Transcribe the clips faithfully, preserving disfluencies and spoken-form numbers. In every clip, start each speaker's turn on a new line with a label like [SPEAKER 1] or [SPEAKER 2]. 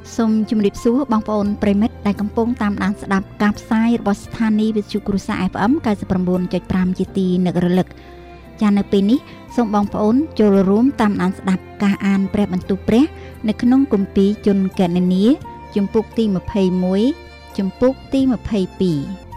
[SPEAKER 1] សូមជម្រាបសួរបងប្អូនប្រិមិត្តដែលកំពុងតាមដានស្ដាប់ការផ្សាយរបស់ស្ថានីយ៍វិទ្យុគ្រួសារ ép អេម ninety nine point five ជាទីនឹករលឹកចានៅពេលនេះសូមបងប្អូនចូលរួមតាមដានស្ដាប់ការអានព្រះបន្ទូលព្រះនៅក្នុងគម្ពីរជនកណនីជំពូកទីtwenty-oneជំពូកទីtwenty-two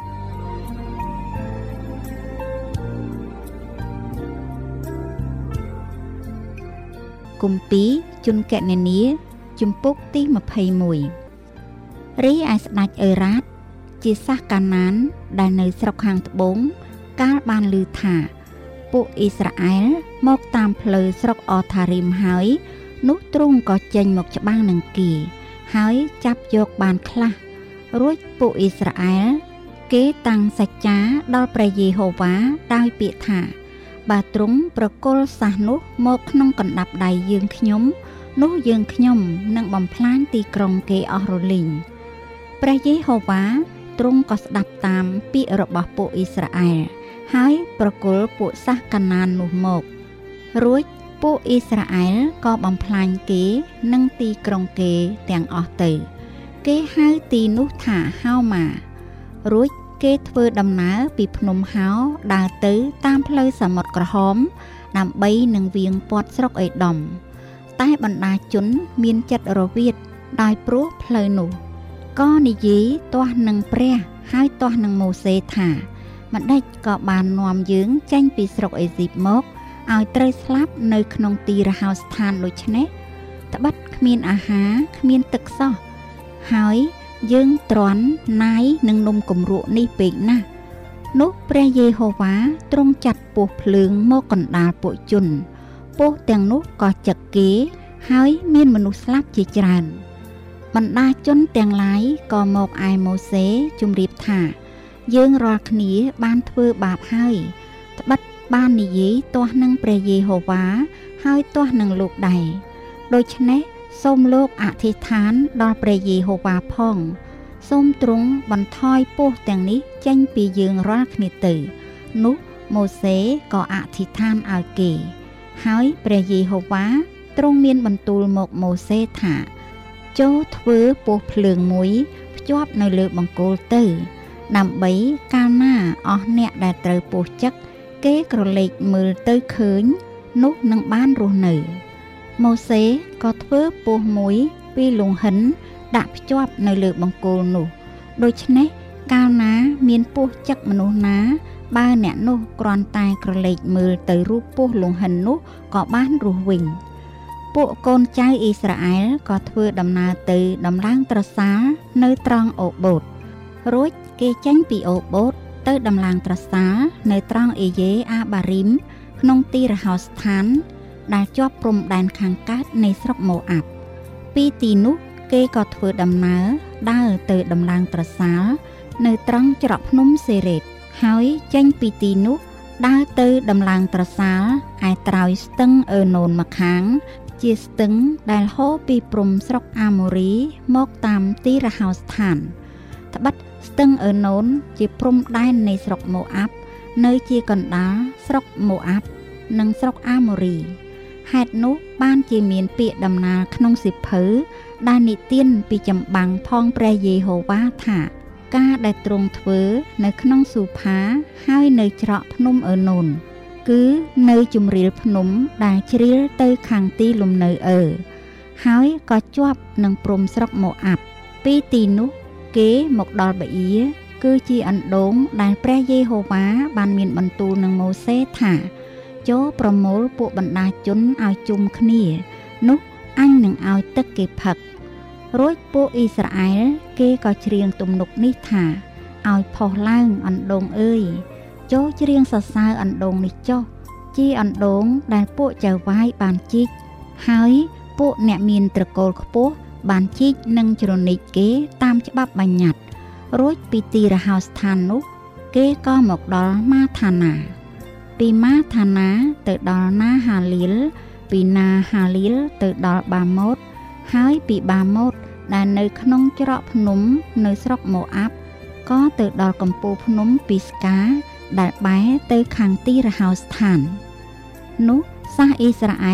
[SPEAKER 1] គម្ពីរជនកណនីជំពូកទីtwenty-oneរីឯស្ដេចអេរ៉ាតជាសាសកាណានដែលនៅស្រុកខាងត្បូងកាលបានឮថាពួកអ៊ីស្រាអែលមកតាមផ្លូវស្រុកអថារីមហើយនោះទ្រង់ក៏ចេញមកច្បាំងនឹងគេហើយចាប់យកបានខ្លះរួចពួកអ៊ីស្រាអែលគេតាំងសច្ចាដល់ព្រះយេហូវ៉ាដោយពាក្យថាបើទ្រង់ប្រគល់សាសនោះមកក្នុងកណ្ដាប់ដៃយើងខ្ញុំនោះយើងខ្ញុំនឹងបំផ្លាញទីក្រុងគេអស់រលីងព្រះយេហូវ៉ាទ្រង់ក៏ស្ដាប់តាមពាក្យរបស់ពួកអ៊ីស្រាអែលហើយប្រគល់ពួកសាសកាណាននោះមករួចពួកអ៊ីស្រាអែលក៏បំផ្លាញគេនិងទីក្រុងគេទាំងអស់ទៅគេហៅទីនោះថាហោម៉ារួចគេធ្វើដំណើរពីភ្នំហោដើរទៅតាមផ្លូវសមុទ្រក្រហមដើម្បីនឹងវាងព័ទ្ធស្រុកអេដុំតែបណ្ដាជនមានចិត្តរវិតដោយព្រោះផ្លូវនោះក៏និយាយទាស់នឹងព្រះហើយទាស់នឹងម៉ូសេថាម្ដេចក៏បាននាំយើងចេញពីស្រុកអេស៊ីបមកឲ្យត្រូវស្លាប់នៅក្នុងទីរហោស្ថានដូចនេះត្បិតគ្មានអាហារគ្មានទឹកសោះហើយយើងទ្រាន់ណាយនឹងនំគម្រក់នេះពេកណាស់នោះព្រះយេហូវ៉ាទ្រង់ចាត់ពស់ភ្លើងមកកណ្ដាលពួកជនពស់ទាំងនោះក៏ចឹកគេហើយមានមនុស្សស្លាប់ជាច្រើនបណ្ដាជនទាំងឡាយក៏មកឯម៉ូសេជម្រាបថាយើងរាល់គ្នាបានធ្វើបាបហើយត្បិតបាននិយាយទាស់នឹងព្រះយេហូវ៉ាហើយទាស់នឹងលោកដែរដូច្នេះសូមលោកអធិដ្ឋានដល់ព្រះយេហូវ៉ាផងសូមទ្រង់បន្ថយពស់ទាំងនេះចេញពីយើងរាល់គ្នាទៅនោះម៉ូសេក៏អធិដ្ឋានឲ្យគេហើយព្រះយេហូវ៉ាទ្រង់មានបន្ទូលមកម៉ូសេថាចូលធ្វើពស់ភ្លើងមួយភ្ជាប់នៅលើបង្គោលទៅដើម្បីកាលណាអស់អ្នកដែលត្រូវពស់ចឹកគេក្រឡេកមើលទៅឃើញនោះនឹងបានរស់នៅម៉ូសេក៏ធ្វើពស់មួយពីលង្ហិនដាក់ភ្ជាប់នៅលើបង្គោលនោះដូច្នេះកាលណាមានពស់ចឹកមនុស្សណាបើអ្នកនោះគ្រាន់តែក្រឡេកមើលទៅរូបពស់លង្ហិននោះក៏បានរស់វិញពួកកូនចៅអ៊ីស្រាអែលក៏ធ្វើដំណើរទៅដំឡើងត្រសាលនៅត្រង់អូបូតរួចគេចេញពីអូបូតទៅដំឡើងត្រសាលនៅត្រង់អេយេអាបារីមក្នុងទីរហោស្ថានដែលជាប់ព្រំដែនខាងកើតនៃស្រុកម៉ូអាប់ពីទីនោះគេក៏ធ្វើដំណើរដើរទៅដំឡើងត្រសាលនៅត្រង់ច្រកភ្នំសេរ៉េតហើយចេញពីទីនោះដើរទៅដំឡើងត្រសាលឯត្រើយស្ទឹងអឺណូនម្ខាងជាស្ទឹងដែលហូរពីព្រំស្រុកអាម៉ូរីមកតាមទីរហោស្ថានត្បិតស្ទឹងអឺណូនជាព្រំដែននៃស្រុកម៉ូអាប់នៅជាកណ្ដាលស្រុកម៉ូអាប់និងស្រុកអាម៉ូរីហេតុនោះបានជាមានពាក្យដំណាលក្នុងសៀវភៅដែលនិទានពីចម្បាំងផងព្រះយេហូវ៉ាថាការដែលទ្រង់ធ្វើនៅក្នុងស៊ូផាហើយនៅច្រកភ្នំអឺណូនគឺនៅជម្រាលភ្នំដែលជ្រៀលទៅខាងទីលំនៅអឺហើយក៏ជាប់នឹងព្រំស្រុកម៉ូអាប់ពីទីនោះគេមកដល់ប៊ីគឺជាអណ្ដូងដែលព្រះយេហូវ៉ាបានមានបន្ទូលនឹងម៉ូសេថាចូលប្រមូលពួកបណ្ដាជនឲ្យជុំគ្នានោះអញនឹងឲ្យទឹកគេផឹករួចពួកអ៊ីស្រាអែលគេក៏ច្រៀងទំនុកនេះថាឲ្យផុសឡើងអណ្ដូងអើយចូលច្រៀងសរសើរអណ្ដូងនេះចុះជាអណ្ដូងដែលពួកចៅវាយបានជីកហើយពួកអ្នកមានត្រកូលខ្ពស់បានជីកនិងជ្រនិចគេតាមច្បាប់បញ្ញត្តិរួចពីទីរហោស្ថាននោះគេក៏មកដល់ម៉ាថាណាពីម៉ាថាណាទៅដល់ណាហាលីលពីណាហាលីលទៅដល់បាម៉ូតហើយពីបាម៉ូតដែលនៅក្នុងច្រកភ្នំនៅស្រុកម៉ូអាប់ក៏ទៅដល់កំពូលភ្នំពីស្កាដែលបែរទៅខាងទីរហោស្ថាននោះសាសអ៊ីស្រាអែល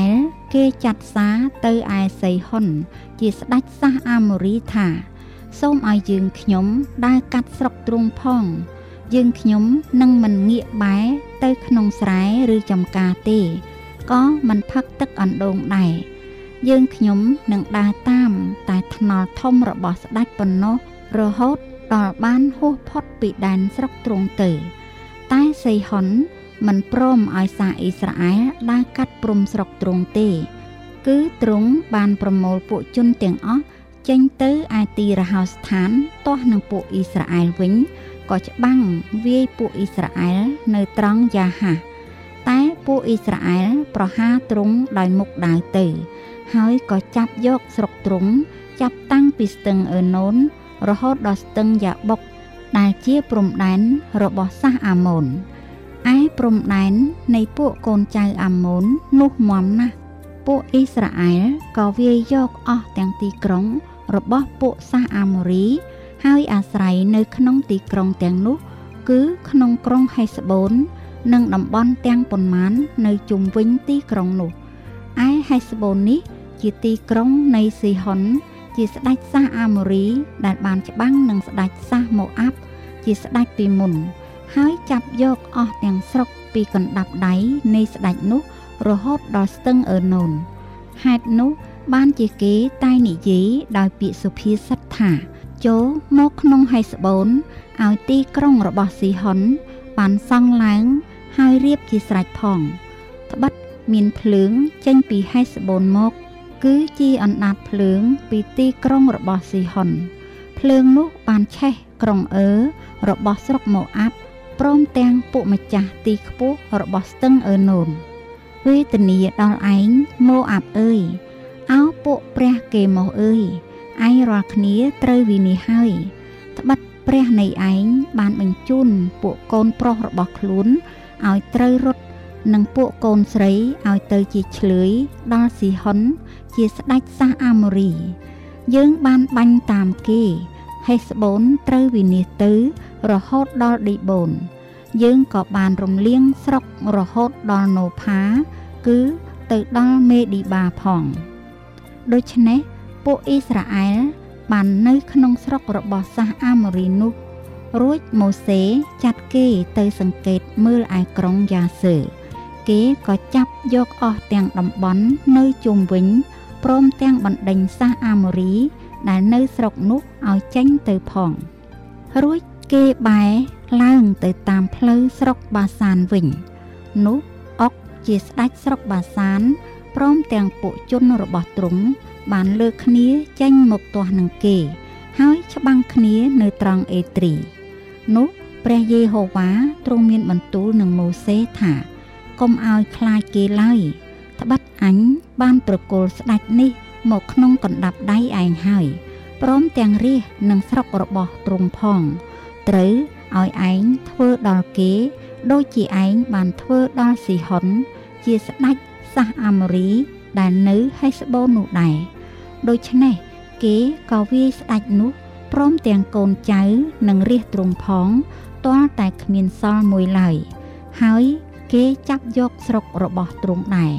[SPEAKER 1] គេចាត់សារទៅឯសីហុនជាស្ដេចសាសអាម៉ូរីថាសូមឲ្យយើងខ្ញុំដើរកាត់ស្រុកទ្រង់ផងយើងខ្ញុំនឹងមិនងាកបែរទៅក្នុងស្រែឬចំការទេក៏មិនផឹកទឹកអណ្ដូងដែរយើងខ្ញុំនឹងដើរតាមតែថ្នល់ធំរបស់ស្ដេចប៉ុណ្ណោះរហូតដល់បានហួសផុតពីដែនស្រុកទ្រង់ទៅតែសីហុនមិនព្រមឲ្យសាសអ៊ីស្រាអែលដើរកាត់ព្រំស្រុកទ្រង់ទេគឺទ្រង់បានប្រមូលពួកជនទាំងអស់ចេញទៅឯទីរហោស្ថានទាស់នឹងពួកអ៊ីស្រាអែលវិញក៏ច្បាំងវាយពួកអ៊ីស្រាអែលនៅត្រង់យ៉ាហាតែពួកអ៊ីស្រាអែលប្រហារទ្រង់ដោយមុខដាវទៅហើយក៏ចាប់យកស្រុកទ្រង់ចាប់តាំងពីស្ទឹងអឺណូនរហូតដល់ស្ទឹងយ៉ាបុកដែលជាព្រំដែនរបស់សាសអាម៉ូនឯព្រំដែននៃពួកកូនចៅអាម៉ូននោះមាំណាស់ពួកអ៊ីស្រាអែលក៏វាយយកអស់ទាំងទីក្រុងរបស់ពួកសាសអាម៉ូរីហើយអាស្រ័យនៅក្នុងទីក្រុងទាំងនោះគឺក្នុងក្រុងហេស្បូននិងតំបន់ទាំងប៉ុន្មាននៅជុំវិញទីក្រុងនោះឯហេស្បូននេះជាទីក្រុងនៃស៊ីហុនជាស្ដេចសាសអាម៉ូរីដែលបានច្បាំងនឹងស្ដេចសាសម៉ូអាប់ជាស្ដេចពីមុនហើយចាប់យកអស់ទាំងស្រុកពីកណ្ដាប់ដៃនៃស្ដេចនោះរហូតដល់ស្ទឹងអឺណូនហេតុនោះបានជាគេតែនិយាយដោយពាក្យសុភាសិតថាចូលមកក្នុងហេស្បូនឲ្យទីក្រុងរបស់ស៊ីហុនបានសង់ឡើងហើយរៀបជាស្រេចផងត្បិតមានភ្លើងចេញពីហេស្បូនមកគឺជាអណ្ដាតភ្លើងពីទីក្រុងរបស់ស៊ីហុនភ្លើងនោះបានឆេះក្រុងអឺរបស់ស្រុកម៉ូអាប់ព្រមទាំងពួកម្ចាស់ទីខ្ពស់របស់ស្ទឹងអឺណូនវេទនាដល់ឯងម៉ូអាប់អើយអោពួកព្រះគេមកអើយឯងរាល់គ្នាត្រូវវិនិច្ឆ័យហើយត្បិតព្រះនៃឯងបានបញ្ជូនពួកកូនប្រុសរបស់ខ្លួនឲ្យត្រូវរត់និងពួកកូនស្រីឲ្យទៅជាឆ្លើយដល់ស៊ីហុនជាស្ដេចសាសអាម៉ូរីយើងបានបាញ់តាមគេហេស្បូនត្រូវវិនាសទៅរហូតដល់ឌីបូនយើងក៏បានរំលាងស្រុករហូតដល់ណូផាគឺទៅដល់មេឌីបាផងដូច្នេះពួកអ៊ីស្រាអែលបាននៅក្នុងស្រុករបស់សាសអាម៉ូរីនោះរួចម៉ូសេចាត់គេទៅសង្កេតមើលឯក្រុងយ៉ាសឺគេក៏ចាប់យកអស់ទាំងតំបន់នៅជុំវិញព្រមទាំងបណ្ដេញសាសអាម៉ូរីដែលនៅស្រុកនោះឲ្យចេញទៅផងរួចគេបែរឡើងទៅតាមផ្លូវស្រុកបាសានវិញនោះអុកជាស្ដេចស្រុកបាសានព្រមទាំងពួកជនរបស់ទ្រង់បានលើកគ្នាចេញមកទាស់នឹងគេហើយច្បាំងគ្នានៅត្រង់អេត្រីនោះព្រះយេហូវ៉ាទ្រង់មានបន្ទូលនឹងម៉ូសេថាកុំឲ្យខ្លាចគេឡើយត្បិតអញបានប្រគល់ស្ដេចនេះមកក្នុងកណ្ដាប់ដៃឯងហើយព្រមទាំងរាជនិងស្រុករបស់ទ្រង់ផងត្រូវឲ្យឯងធ្វើដល់គេដូចជាឯងបានធ្វើដល់ស៊ីហុនជាស្ដេចសាសអាម៉ូរីដែលនៅហេស្បូននោះដែរដូច្នេះគេក៏វាយស្ដេចនោះព្រមទាំងកូនចៅនិងរាជទ្រង់ផងទាល់តែគ្មានសល់មួយឡើយហើយគេចាប់យកស្រុករបស់ទ្រង់ដែរ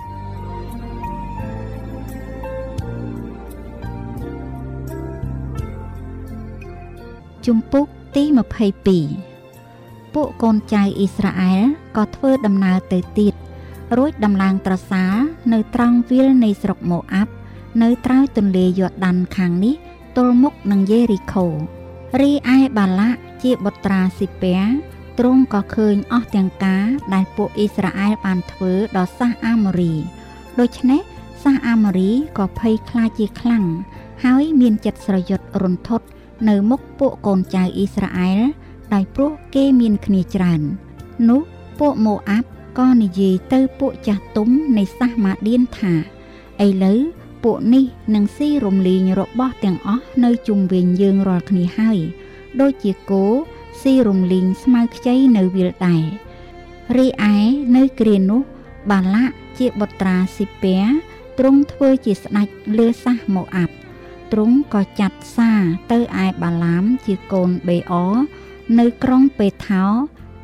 [SPEAKER 1] ជំពូកទីម្ភៃពីរពួកកូនចៅអ៊ីស្រាអែលក៏ធ្វើដំណើរទៅទៀតរួចដំឡើងត្រសាលនៅត្រង់វាលនៃស្រុកម៉ូអាប់នៅត្រើយទន្លេយ៉ូដានខាងនេះទល់មុខនឹងយេរីខូរីឯបាឡាកជាបុត្រាស៊ីពែទ្រង់ក៏ឃើញអស់ទាំងការដែលពួកអ៊ីស្រាអែលបានធ្វើដល់សាសអាម៉ូរីដូច្នេះសាសអាម៉ូរីក៏ភ័យខ្លាចជាខ្លាំងហើយមានចិត្តស្រយុតរន្ធត់នៅមុខពួកកូនចៅអ៊ីស្រាអែលដោយព្រោះគេមានគ្នាច្រើននោះពួកម៉ូអាប់ក៏និយាយទៅពួកចាស់ទុំនៃសាសម៉ាឌៀនថាឥឡូវពួកនេះនឹងស៊ីរំលែងរបស់ទាំងអស់នៅជុំវិញយើងរាល់គ្នាហើយដូចជាគោស៊ីរំលែងស្មៅខ្ចីនៅវាលដែររីឯនៅគ្រានោះបាឡាកជាបុត្រាស៊ីពែទ្រង់ធ្វើជាស្ដេចលើសាសម៉ូអាប់ទ្រង់ក៏ចាត់សារទៅឯបាឡាមជាកូនបេអនៅក្រុងពេថោ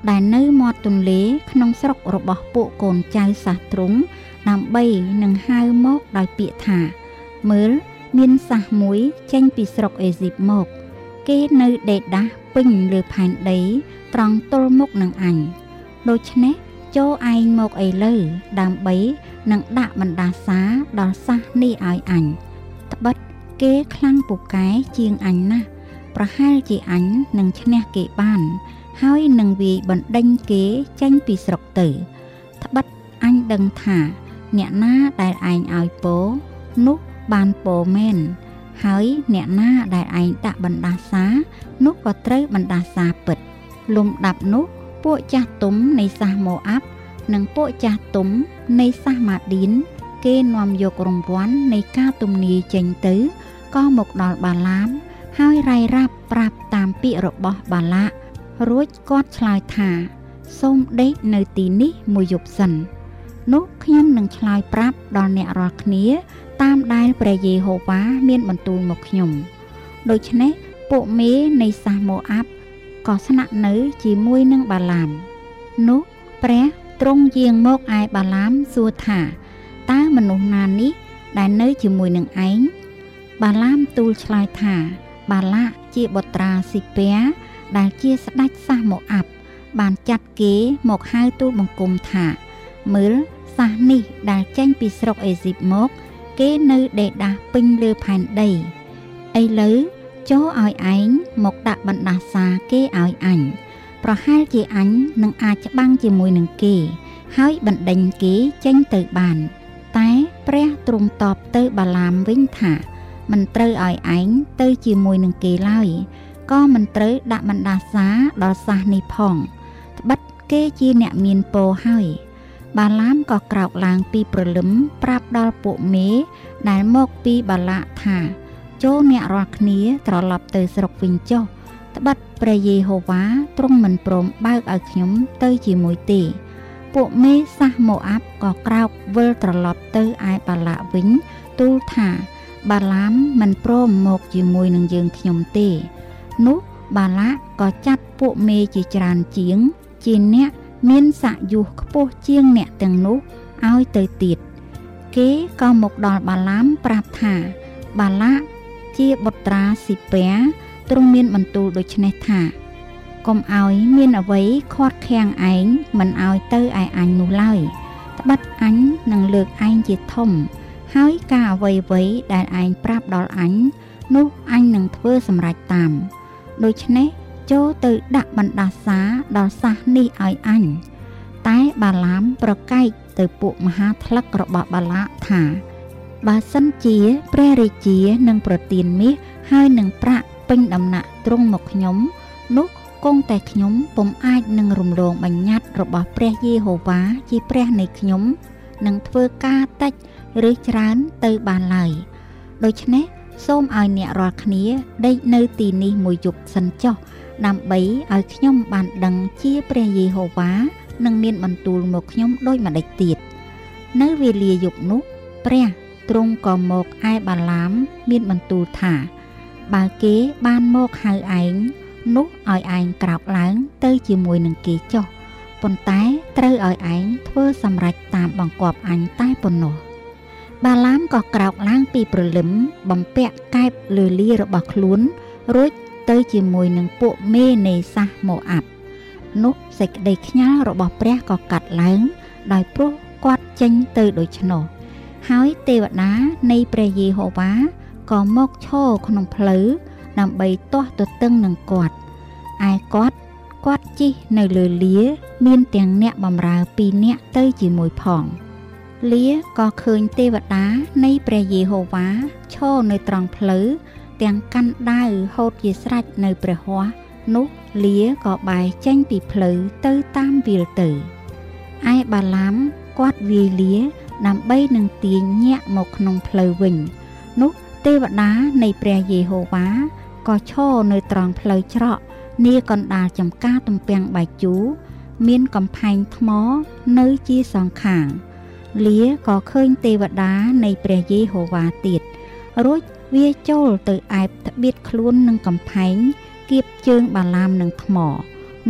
[SPEAKER 1] ដែលនៅមាត់ទន្លេក្នុងស្រុករបស់ពួកកូនចៅសាសទ្រង់ដើម្បីនឹងហៅមកដោយពាក្យថាមើលមានសាសមួយចេញពីស្រុកអេស៊ីបមកគេនៅដេកដាស់ពេញលើផែនដីត្រង់ទល់មុខនឹងអញដូច្នេះចូលឯងមកឥឡូវដើម្បីនឹងដាក់បណ្ដាសាដល់សាសនេះឲ្យអញត្បិតគេខ្លាំងពូកែជាងអញណាស់ប្រហែលជាអញនឹងឈ្នះគេបានហើយនឹងវាយបណ្ដេញគេចេញពីស្រុកទៅត្បិតអញដឹងថាអ្នកណាដែលឯងឲ្យពោនោះបានពោមែនហើយអ្នកណាដែលឯងដាក់បណ្ដាសានោះក៏ត្រូវបណ្ដាសាពិតលំដាប់នោះពួកចាស់ទុំនៃសាសម៉ូអាប់និងពួកចាស់ទុំនៃសាសម៉ាឌីនគេនាំយករង្វាន់នៃការទំនាយចេញទៅក៏មកដល់បាឡាមហើយរាយរាប់ប្រាប់តាមពាក្យរបស់បាឡាករួចគាត់ឆ្លើយថាសូមដេកនៅទីនេះមួយយប់សិននោះខ្ញុំនឹងឆ្លើយប្រាប់ដល់អ្នករាល់គ្នាតាមដែលព្រះយេហូវ៉ាមានបន្ទូលមកខ្ញុំដូច្នេះពួកមេនៃសាសម៉ូអាប់ក៏ស្នាក់នៅជាមួយនឹងបាឡាមនោះព្រះទ្រង់យាងមកឯបាឡាមសួរថាតើមនុស្សណានេះដែលនៅជាមួយនឹងឯងបាឡាមទូលឆ្លើយថាបាឡាកជាបុត្រាស៊ីពែដែលជាស្ដេចសាសម៉ូអាប់បានចាត់គេមកហៅទូលបង្គំថាមើលសាសនេះដែលចេញពីស្រុកអេស៊ីបមកគេនៅដេកដាស់ពេញលើផែនដីឥឡូវចូលឲ្យឯងមកដាក់បណ្ដាសាគេឲ្យអញប្រហែលជាអញនឹងអាចច្បាំងជាមួយនឹងគេហើយបណ្ដេញគេចេញទៅបានតែព្រះទ្រង់តបទៅបាឡាមវិញថាមិនត្រូវឲ្យឯងទៅជាមួយនឹងគេឡើយក៏មិនត្រូវដាក់បណ្ដាសាដល់សាសនេះផងត្បិតគេជាអ្នកមានពរហើយបាឡាមក៏ក្រោកឡើងពីព្រលឹមប្រាប់ដល់ពួកមេដែលមកពីបាឡាកថាចូលអ្នករាល់គ្នាត្រឡប់ទៅស្រុកវិញចុះត្បិតព្រះយេហូវ៉ាទ្រង់មិនព្រមបើកឲ្យខ្ញុំទៅជាមួយទេពួកមេសាសម៉ូអាប់ក៏ក្រោកវិលត្រឡប់ទៅឯបាឡាកវិញទូលថាបាឡាមមិនព្រមមកជាមួយនឹងយើងខ្ញុំទេនោះបាឡាកក៏ចាត់ពួកមេជាច្រើនជាងជាអ្នកមានស័ក្តិយុះខ្ពស់ជាងអ្នកទាំងនោះឲ្យទៅទៀតគេក៏មកដល់បាឡាមប្រាប់ថាបាឡាកជាបុត្រាស៊ីពែទ្រង់មានបន្ទូលដូច្នេះថាកុំឲ្យមានអ្វីខាត់ខាំងឯងមិនឲ្យទៅឯអញនោះឡើយត្បិតអញនឹងលើកឯងជាធំហើយការអ្វីអ្វីដែលឯងប្រាប់ដល់អញនោះអញនឹងធ្វើសម្រេចតាមដូច្នេះចូលទៅដាក់បណ្ដាសាដល់សាសនេះឲ្យអញតែបាឡាមប្រកែកទៅពួកមហាថ្លឹករបស់បាឡាកថាបើសិនជាព្រះរាជានឹងប្រទានមាសហើយនឹងប្រាក់ពេញដំណាក់ទ្រង់មកខ្ញុំនោះគង់តែខ្ញុំពុំអាចនឹងរំលងបញ្ញត្តិរបស់ព្រះយេហូវ៉ាជាព្រះនៃខ្ញុំនឹងធ្វើការតិចឬច្រើនទៅបានឡើយដូច្នេះសូមឲ្យអ្នករាល់គ្នាដេកនៅទីនេះមួយយប់សិនចុះដើម្បីឲ្យខ្ញុំបានដឹងជាព្រះយេហូវ៉ានឹងមានបន្ទូលមកខ្ញុំដូចម្ដេចទៀតនៅវេលាយប់នោះព្រះទ្រង់ក៏មកឯបាឡាមមានបន្ទូលថាបើគេបានមកហៅឯងនោះឲ្យឯងក្រោកឡើងទៅជាមួយនឹងគេចុះប៉ុន្តែត្រូវឲ្យឯងធ្វើសម្រេចតាមបង្គាប់អញតែប៉ុណ្ណោះបាឡាមក៏ក្រោកឡើងពីព្រលឹមបំពាក់កែបលើលារបស់ខ្លួនរួចទៅជាមួយនឹងពួកមេនៃសាសម៉ូអាប់នោះសេចក្តីខ្ញាល់របស់ព្រះក៏កាត់ឡើងដោយព្រោះគាត់ចេញទៅដូច្នោះហើយទេវតានៃព្រះយេហូវ៉ាក៏មកឈរក្នុងផ្លូវដើម្បីទាស់ទទឹងនឹងគាត់ឯគាត់គាត់ជិះនៅលើលាមានទាំងអ្នកបម្រើពីរនាក់ទៅជាមួយផងលាក៏ឃើញទេវតានៃព្រះយេហូវ៉ាឈរនៅត្រង់ផ្លូវទាំងកាន់ដាវហូតជាស្រេចនៅព្រះហស្ថនោះលាក៏បែរចេញពីផ្លូវទៅតាមវាលទៅឯបាឡាមគាត់វាយលាដើម្បីនឹងទាញញាក់មកក្នុងផ្លូវវិញនោះទេវតានៃព្រះយេហូវ៉ាក៏ឈរនៅត្រង់ផ្លូវច្រកនាកណ្ដាលចំការទំពាំងបាយជូរមានកំផែងថ្មនៅជាសងខាងលាក៏ឃើញទេវតានៃព្រះយេហូវ៉ាទៀតរួចវាចូលទៅអែបត្បៀតខ្លួននឹងកំផែងគៀបជើងបាឡាមនឹងថ្មនោះ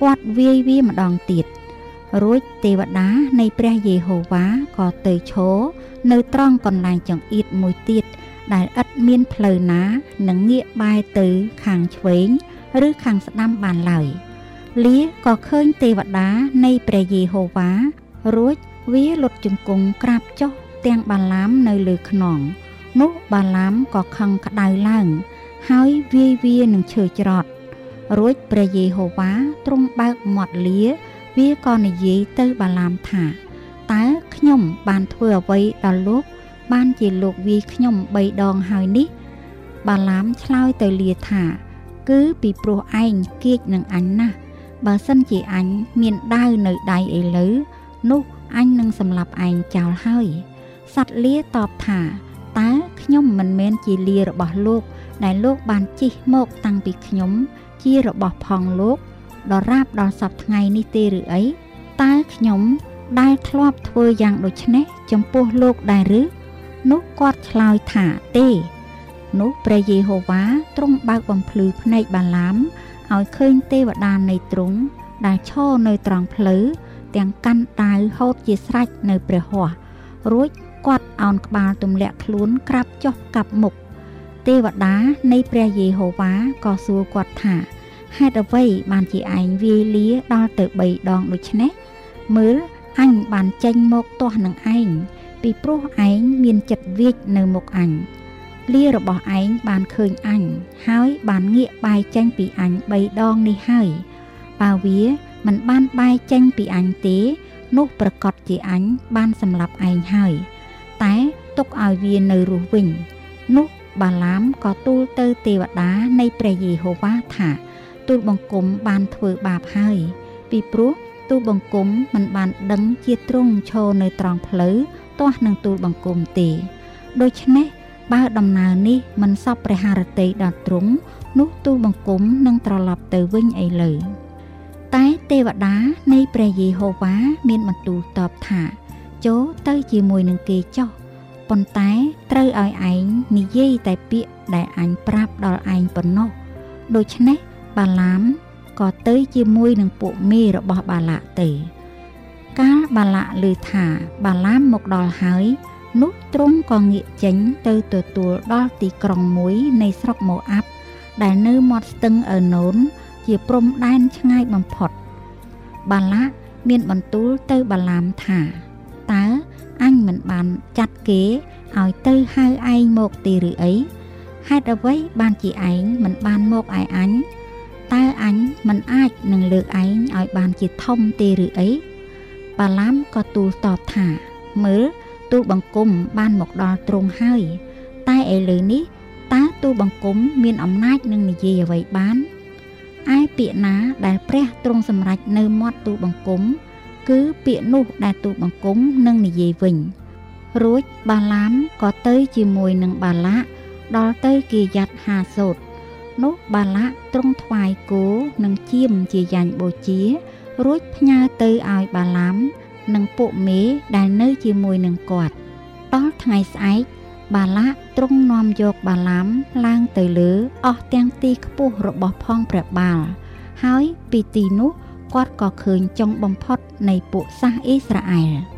[SPEAKER 1] គាត់វាយវាម្ដងទៀតរួចទេវតានៃព្រះយេហូវ៉ាក៏ទៅឈរនៅត្រង់កន្លែងចង្អៀតមួយទៀតដែលឥតមានផ្លូវណានឹងងាកបែរទៅខាងឆ្វេងឬខាងស្ដាំបានឡើយលាក៏ឃើញទេវតានៃព្រះយេហូវ៉ារួចវាលុតជង្គង់ក្រាបចុះទាំងបាឡាមនៅលើខ្នងនោះបាឡាមក៏ខឹងក្តៅឡើងហើយវាយវានឹងឈើច្រត់រួចព្រះយេហូវ៉ាទ្រង់បើកមាត់លាវាក៏និយាយទៅបាឡាមថាតើខ្ញុំបានធ្វើអ្វីដល់លោកបានជាលោកវាយខ្ញុំបីដងហើយនេះបាឡាមឆ្លើយទៅលាថាគឺពីព្រោះឯងគៀចនឹងអញណាស់បើសិនជាអញមានដាវនៅដៃឥឡូវនោះអញនឹងសម្លាប់ឯងចោលហើយសត្វលាតបថាតើខ្ញុំមិនមែនជាលារបស់លោកដែលលោកបានជិះមកតាំងពីខ្ញុំជារបស់ផងលោកដល់រាបដល់សប្តាហ៍ថ្ងៃនេះទេឬអីតើខ្ញុំដែលធ្លាប់ធ្វើយ៉ាងដូចនេះចំពោះលោកដែរឬនោះគាត់ឆ្លើយថាទេនោះព្រះយេហូវ៉ាទ្រង់បើកបំភ្លឺភ្នែកបាឡាមឲ្យឃើញទេវតានៃទ្រង់ដែលឈរនៅត្រង់ផ្លូវទាំងកាន់ដាវហូតជាស្រេចនៅព្រះហស្ថរួចគាត់អោនក្បាលទម្លាក់ខ្លួនក្រាបចុះកាប់មុខទេវតានៃព្រះយេហូវ៉ាក៏សួរគាត់ថាហេតុអ្វីបានជាឯងវាយលាដល់ទៅបីដងដូចនេះមើលអញបានចេញមកទាស់នឹងឯងពីព្រោះឯងមានចិត្តវាចនៅមុខអញលារបស់ឯងបានឃើញអញហើយបានងាកបែរចេញពីអញបីដងនេះហើយបើវាមិនបានបែរចេញពីអញទេនោះប្រកាសជាអញបានសម្លាប់ឯងហើយតែទុកឲ្យវានៅរស់វិញនោះបាឡាមក៏ទូលទៅទេវតានៃព្រះយេហូវ៉ាថាទូលបង្គំបានធ្វើបាបហើយពីព្រោះទូលបង្គំមិនបានដឹងជាទ្រង់ឈរនៅត្រង់ផ្លូវទាស់នឹងទូលបង្គំទេដូច្នេះបើដំណើរនេះមិនសពព្រះハរតីដល់ទ្រង់នោះទូលបង្គំនឹងត្រឡប់ទៅវិញឥឡូវតែទេវតានៃព្រះយេហូវ៉ាមានបន្ទូលតបថាចូលទៅជាមួយនឹងគេចុះប៉ុន្តែត្រូវឲ្យឯងនិយាយតែពាក្យដែលអញប្រាប់ដល់ឯងប៉ុណ្ណោះដូច្នេះបាឡាមក៏ទៅជាមួយនឹងពួកមេរបស់បាឡាក់ទៅកាលបាឡាក់ឮថាបាឡាមមកដល់ហើយនោះទ្រង់ក៏ងាកចេញទៅទទួលដល់ទីក្រុងមួយនៃស្រុកម៉ូអាប់ដែលនៅមាត់ស្ទឹងអឺណូនជាព្រំដែនឆ្ងាយបំផុតបាឡាក់មានបន្ទូលទៅបាឡាមថាតើអញមិនបានចាត់គេឲ្យទៅហៅឯងមកទេឬអីហេតុអ្វីបានជាឯងមិនបានមកឯអញតើអញមិនអាចនឹងលើកឯងឲ្យបានជាធំទេឬអីបាឡាមក៏ទូលតបថាមើលទូលបង្គំបានមកដល់ទ្រង់ហើយតែឥឡូវនេះតើទូលបង្គំមានអំណាចនឹងនិយាយអ្វីបានឯពាក្យណាដែលព្រះទ្រង់សម្រេចនៅមាត់ទូលបង្គំគឺពាក្យនោះដែលទូលបង្គំនឹងនិយាយវិញរួចបាឡាមក៏ទៅជាមួយនឹងបាឡាក់ដល់ទៅគីយ៉ាត់ហាសូតនោះបាឡាក់ទ្រង់ថ្វាយគោនិងជៀមជាយ៉ាញ់បូជារួចផ្ញើទៅឲ្យបាឡាមនិងពួកមេដែលនៅជាមួយនឹងគាត់ដល់ថ្ងៃស្អែកបាឡាក់ទ្រង់នាំយកបាឡាមឡើងទៅលើអស់ទាំងទីខ្ពស់របស់ផងព្រះបាលហើយពីទីនោះគាត់ក៏ឃើញចុងបំផុតនៃពួកសាសអ៊ីស្រាអែល